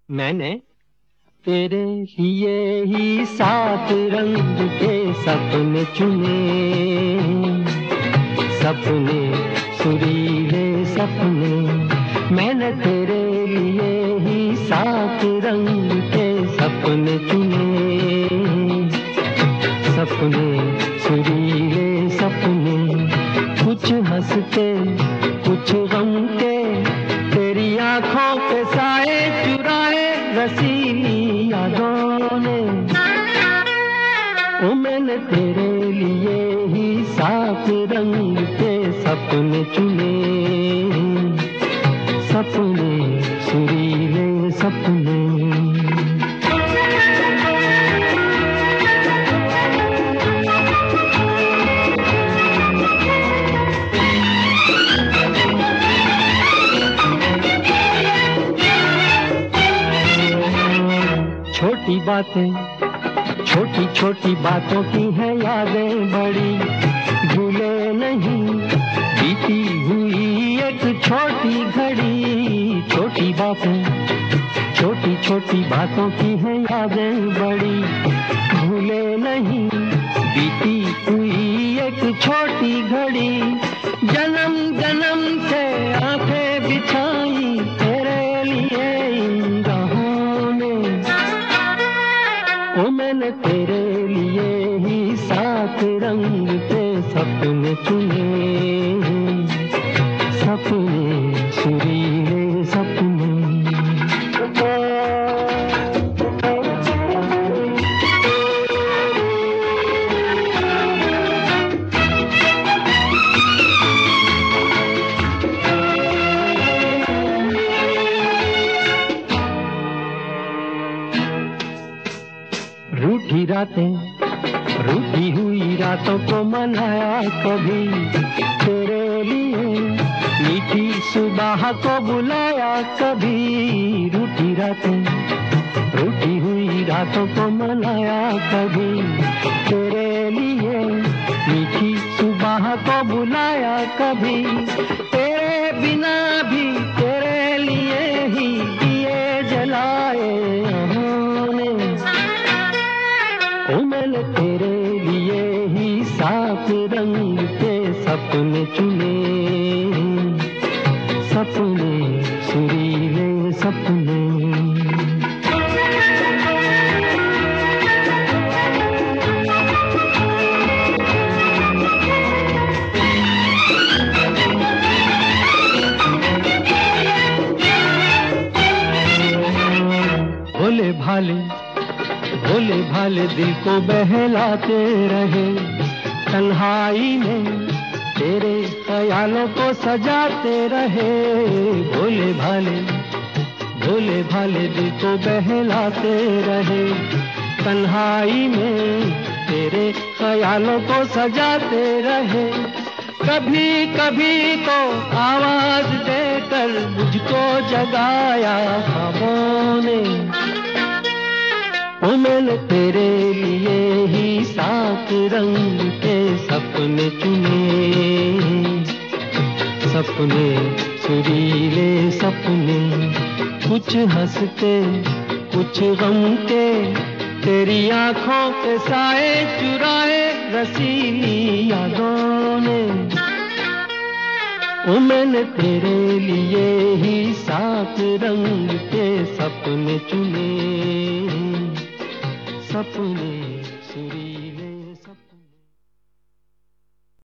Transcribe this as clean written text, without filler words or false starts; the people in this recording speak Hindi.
मैंने तेरे लिए ही सात रंग के सपने चुने, सपने सुरीले सपने। मैंने तेरे लिए ही सात रंग के सपने चुने, सपने सुरीले सपने। कुछ हंसते कुछ गम के, तेरी आंखों के साए चुराए रसीली यादों ने। ओ मैंने तेरे लिए ही सात रंग के सपने चुने, सपने सुरीले सपने। छोटी बातें, छोटी छोटी बातों की है यादें बड़ी, भूले नहीं बीती हुई एक छोटी घड़ी। छोटी बातें, छोटी छोटी बातों की है यादें बड़ी, भूले नहीं बीती हुई एक छोटी घड़ी। जन्म जन्म से आंखें बिछाई तेरे लिए इन राहों ने। ओ मैंने तेरे लिए ही सात रंग के सपने चुने, सपने सुरीले सपने। रूठी रातें, रूठी हुई रातों को मनाया कभी तेरे लिए, मीठी सुबह को बुलाया कभी। रूठी रातें, रूठी हुई रातों को मनाया कभी तेरे लिए, मीठी सुबह को बुलाया कभी। तेरे बिना भी तेरे लिए ही दिए जलाए हमने। ओ मैंने तेरे लिए ही सात रंग के सपने चुने, सपने सुरीले सपने। भोले भाले, भोले भाले दिल को बहलाते रहे, तन्हाई में तेरे ख्यालों को सजाते रहे। भोले भाले, भोले भाले दिल को बहलाते रहे, तन्हाई में तेरे ख्यालों को सजाते रहे। कभी कभी तो आवाज देकर मुझको जगाया ख्वाबों ने। ओ मैंने तेरे लिए ही सात रंग के सपने चुने, सपने सुरीले सपने। कुछ हंसते कुछ गम के, तेरी आंखों के साए चुराए रसीली यादों ने। ओ मैंने तेरे लिए ही सात रंग के सपने चुने, सपने सुरीले।